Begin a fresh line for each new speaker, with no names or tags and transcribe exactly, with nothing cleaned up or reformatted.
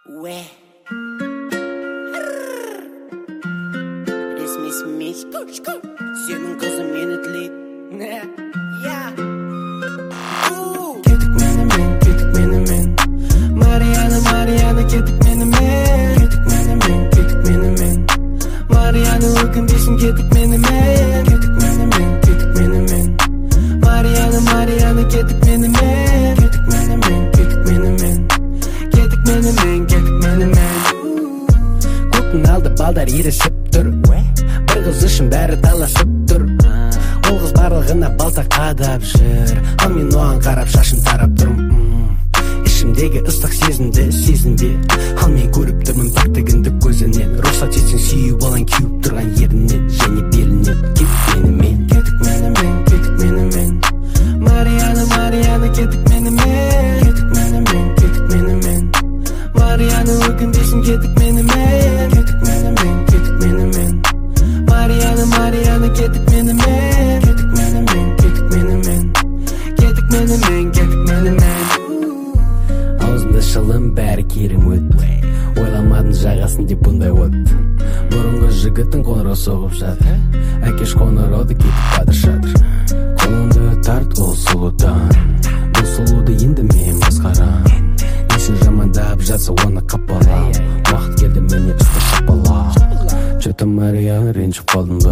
Уэ. Resmi смесь. Сенің қызың мені тілейді. Я.
Кетік менімен, кетік менімен. Марияна, Марияна, кетік менімен. Кетік менімен, кетік менімен. Марияна, өкінбейсің, кетік менімен. Кетік менімен, кетік менімен. Марияна, Марияна, кетік менімен. Кетік менімен, кетік менімен. Кетік менімен, кетік менімен. Көптің алды балдар ересіп тұр. Бір қыз үшін бәрі таласып тұр. Ол қыз барлығына балта қадап жүр. Ал мен оған қарап шашын тарап тұрмын. Ішімдегі ыстық сезімді сезінбе. Ал мен көріп тұрмын пәктігінді көзінен. Рұқсат етсең сүйіп алаң кеуіп тұрған ерінен және белінен. Кетік менімен, кетік менімен, кетік менімен. Марияна, Марияна, кетік менімен. Кетік менімен, кетік менімен. Марияна, өкінбейсің, кетік менімен. Кетік менімен, кетік менімен. Марияна, Марияна, кетік менімен. Кетік менімен, кетік менімен. Кетік менімен, кетік менімен. Аузында шылым бәрі керім өт. Ойламадың жағасын деп бұндай от. Бұрынғы жігіттің қоңырау соғып жатыр. Әкеш қоңырауды кетіп бадыр шатыр. Қолыңды тарт ол сұлудан. Бұл сұлуды енді мен басқарам. Несін жамандап жатса оны қапалам. Уақыт келді міне істі шапалам. Че-то Марияна ренжіп қалдың ба?